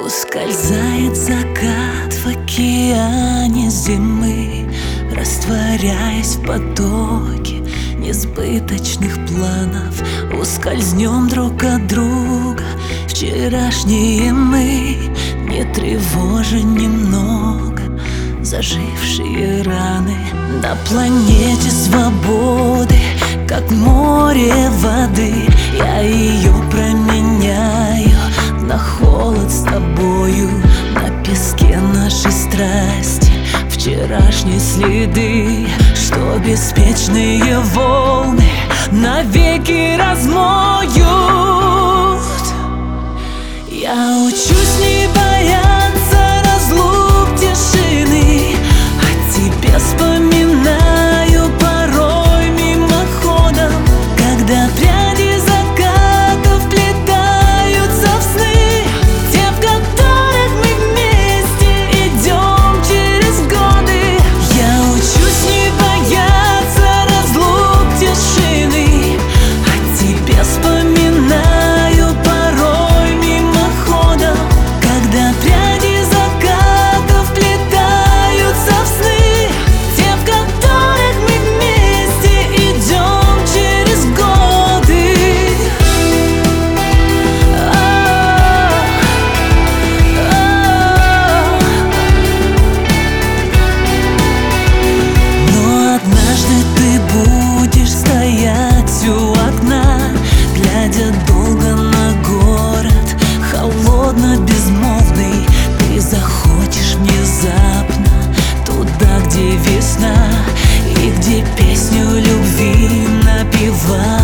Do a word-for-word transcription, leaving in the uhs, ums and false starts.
Ускользает закат в океане зимы, растворяясь в потоке несбыточных планов. Ускользнем друг от друга, вчерашние мы, не тревожа немного зажившие раны. На планете свободы, как море воды, я ее променяю на холод с тобою, на песке нашей страсти вчерашние следы, что беспечные волны навеки размоют. Я учусь не бояться разлук, тишины, о тебе вспоминаю порой мимоходом, когда пряди закатов вплетаются в сны, те, в которых мы вместе идем через годы. Я учусь не бояться разлук, тишины, о тебе вспоминаю порой мимоходом, когда пряди закатов вплетаются в сны, те, в которых мы вместе идем через годы. Но однажды ты будешь стоять у окна, глядя долго на город, холодно безмолвный. Ты захочешь внезапно туда, где весна и где песню любви напевают.